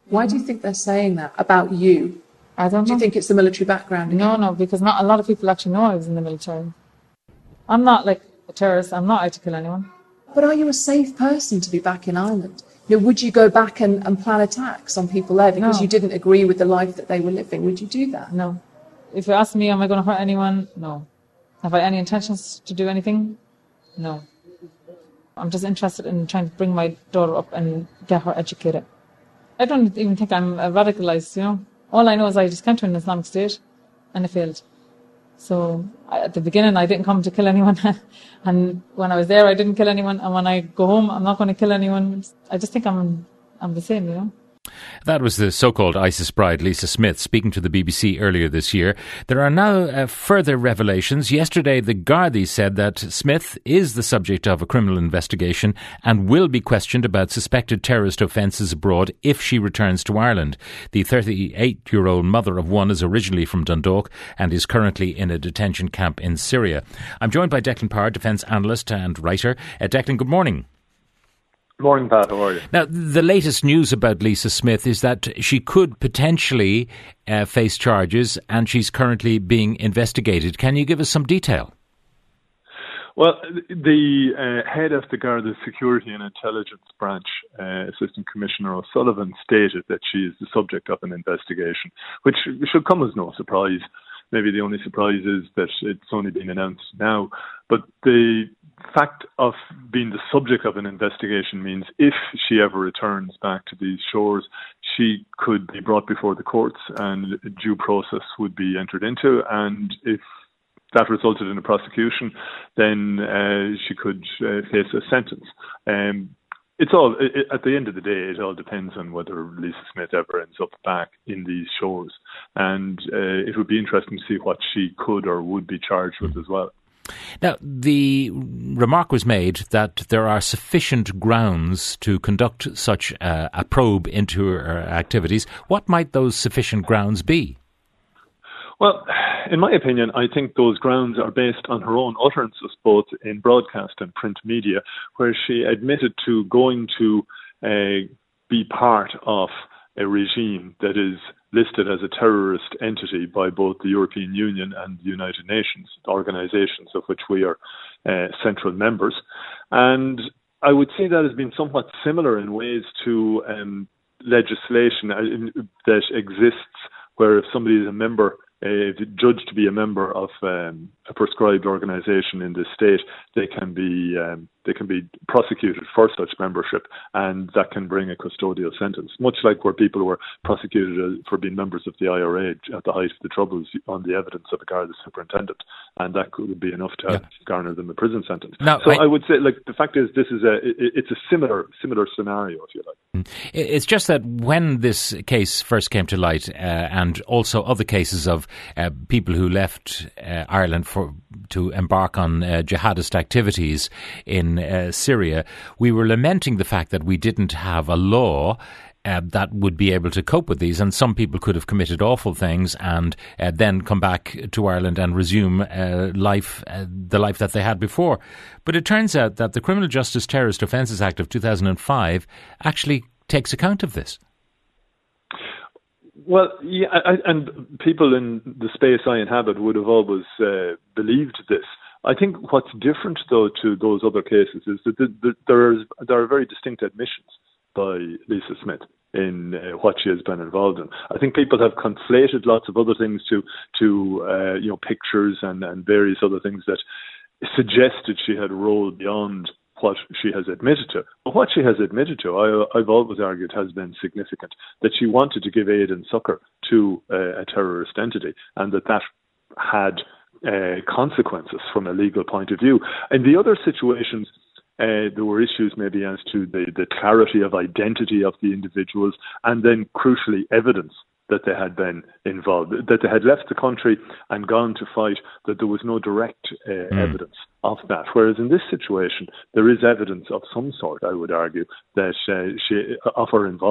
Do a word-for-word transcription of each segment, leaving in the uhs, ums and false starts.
Why do you think they're saying that about you? I don't know. Do you think it's the military background again? No, no, because not a lot of people actually know I was in the military. I'm not like a terrorist. I'm not out to kill anyone. But are you a safe person to be back in Ireland? You know, would you go back and, and plan attacks on people there because No. you didn't agree with the life that they were living? Would you do that? No. If you ask me, am I going to hurt anyone? No. Have I any intentions to do anything? No. I'm just interested in trying to bring my daughter up and get her educated. I don't even think I'm uh, radicalised, you know. All I know is I just came to an Islamic State and it failed. So I, at the beginning, I didn't come to kill anyone. And when I was there, I didn't kill anyone. And when I go home, I'm not going to kill anyone. I just think I'm I'm the same, you know. That was the so-called ISIS bride, Lisa Smith, speaking to the B B C earlier this year. There are now uh, further revelations. Yesterday, the Gardaí said that Smith is the subject of a criminal investigation and will be questioned about suspected terrorist offences abroad if she returns to Ireland. The thirty-eight-year-old mother of one is originally from Dundalk and is currently in a detention camp in Syria. I'm joined by Declan Power, defence analyst and writer. Uh, Declan, good morning. Good morning, Pat. How are you? Now, the latest news about Lisa Smith is that she could potentially uh, face charges and she's currently being investigated. Can you give us some detail? Well, the uh, head of the Garda Security and Intelligence Branch, uh, Assistant Commissioner O'Sullivan, stated that she is the subject of an investigation, which should come as no surprise. Maybe the only surprise is that it's only been announced now. But the fact of being the subject of an investigation means if she ever returns back to these shores, she could be brought before the courts and due process would be entered into. And if that resulted in a prosecution, then uh, she could uh, face a sentence. Um, it's all, it, at the end of the day, it all depends on whether Lisa Smith ever ends up back in these shores. And uh, it would be interesting to see what she could or would be charged with as well. Now, the remark was made that there are sufficient grounds to conduct such a, a probe into her activities. What might those sufficient grounds be? Well, in my opinion, I think those grounds are based on her own utterances, both in broadcast and print media, where she admitted to going to uh, be part of a regime that is listed as a terrorist entity by both the European Union and the United Nations, organizations of which we are uh, central members. And I would say that has been somewhat similar in ways to um, legislation that exists where if somebody is a member, uh, judged to be a member of um, a prescribed organization in this state, they can be um, they can be prosecuted for such membership, and that can bring a custodial sentence, much like where people were prosecuted for being members of the I R A at the height of the Troubles on the evidence of a Garda superintendent, and that could be enough to yeah. garner them a prison sentence. Now, so I, I would say, like, the fact is, this is a it, it's a similar similar scenario, if you like. It's just that when this case first came to light, uh, and also other cases of uh, people who left uh, Ireland for to embark on uh, jihadist activities in uh, Syria, we were lamenting the fact that we didn't have a law uh, that would be able to cope with these, and some people could have committed awful things and uh, then come back to Ireland and resume uh, life, uh, the life that they had before. But it turns out that the Criminal Justice Terrorist Offences Act of two thousand five actually takes account of this. Well, yeah, I, and people in the space I inhabit would have always uh, believed this. I think what's different, though, to those other cases is that the, the, there, is, there are very distinct admissions by Lisa Smith in uh, what she has been involved in. I think people have conflated lots of other things to, to uh, you know, pictures and, and various other things that suggested she had a role beyond what she has admitted to. But what she has admitted to, I, I've always argued, has been significant, that she wanted to give aid and succour to uh, a terrorist entity, and that that had uh, consequences from a legal point of view. In the other situations, uh, there were issues maybe as to the, the clarity of identity of the individuals, and then, crucially, evidence that they had been involved, that they had left the country and gone to fight, that there was no direct uh, mm. evidence of that. Whereas in this situation, there is evidence of some sort, I would argue, that uh, she, of her involvement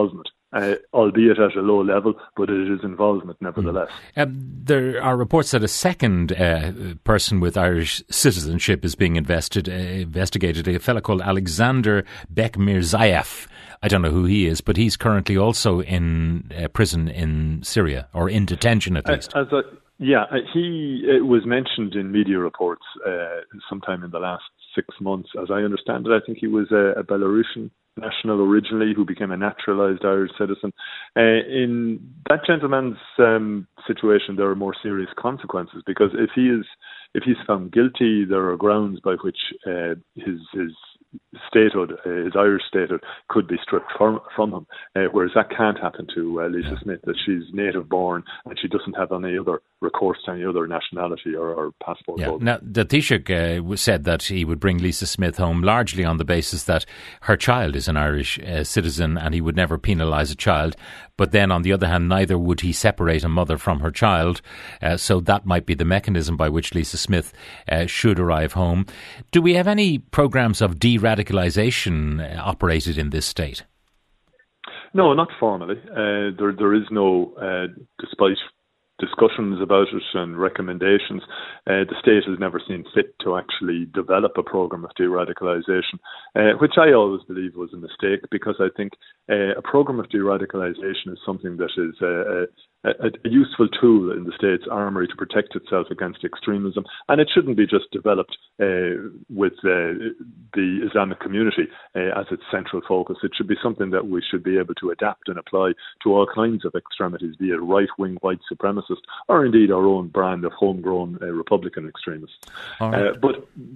uh, albeit at a low level, but it is involvement nevertheless. Mm. Um, there are reports that a second uh, person with Irish citizenship is being invested, uh, investigated, a fellow called Alexander Bekmirzaev. I don't know who he is, but he's currently also in uh, prison in Syria, or in detention at least. As a, yeah, he it was mentioned in media reports uh, sometime in the last six months. As I understand it, I think he was a, a Belarusian national originally who became a naturalised Irish citizen. Uh, in that gentleman's um, situation, there are more serious consequences, because if he is if he's found guilty, there are grounds by which uh, his his statehood, uh, his Irish statehood, could be stripped from, from him, uh, whereas that can't happen to uh, Lisa yeah. Smith, that she's native born and she doesn't have any other recourse to any other nationality or, or passport. Yeah. Now, the Taoiseach uh, said that he would bring Lisa Smith home largely on the basis that her child is an Irish uh, citizen and he would never penalise a child. But then, on the other hand, neither would he separate a mother from her child. Uh, so that might be the mechanism by which Lisa Smith uh, should arrive home. Do we have any programmes of de-radicalisation uh, operated in this state? No, not formally. Uh, there, there is no, uh, despite discussions about it and recommendations, uh, the state has never seen fit to actually develop a programme of de-radicalisation, uh, which I always believe was a mistake, because I think uh, a programme of de-radicalisation is something that is uh, a, a useful tool in the state's armoury to protect itself against extremism, and it shouldn't be just developed uh, with uh, the Islamic community uh, as its central focus. It should be something that we should be able to adapt and apply to all kinds of extremities, be it right-wing white supremacists or indeed our own brand of homegrown uh, Republican extremists. Right. Uh, but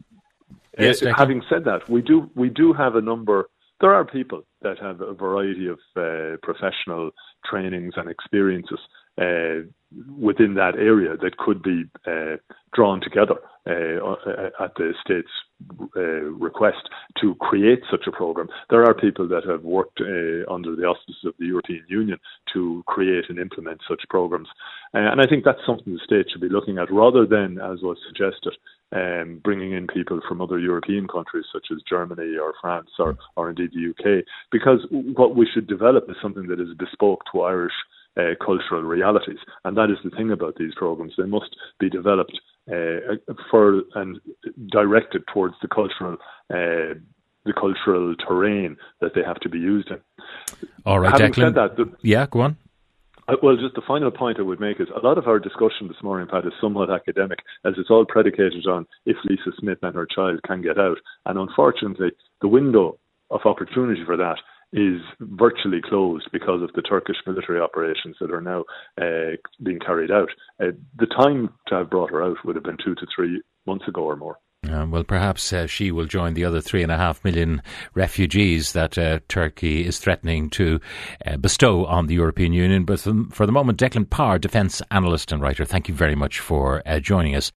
uh, yes, having said that, we do we do have a number. There are people that have a variety of uh, professional trainings and experiences uh, within that area that could be uh, drawn together uh, at the state's uh, request to create such a programme. There are people that have worked uh, under the auspices of the European Union to create and implement such programmes. Uh, and I think that's something the state should be looking at, rather than, as was suggested, um, bringing in people from other European countries such as Germany or France or, or indeed the U K. Because what we should develop is something that is bespoke to Irish Uh, cultural realities, and that is the thing about these programs. They must be developed uh, for and directed towards the cultural uh, the cultural terrain that they have to be used in. All right, Having Declan. said that, the, yeah, go on. Uh, well, just the final point I would make is a lot of our discussion this morning, Pat, is somewhat academic, as it's all predicated on if Lisa Smith and her child can get out, and unfortunately, the window of opportunity for that is virtually closed because of the Turkish military operations that are now uh, being carried out. Uh, the time to have brought her out would have been two to three months ago or more. Uh, well, perhaps uh, she will join the other three and a half million refugees that uh, Turkey is threatening to uh, bestow on the European Union. But for the moment, Declan Parr, defence analyst and writer, thank you very much for uh, joining us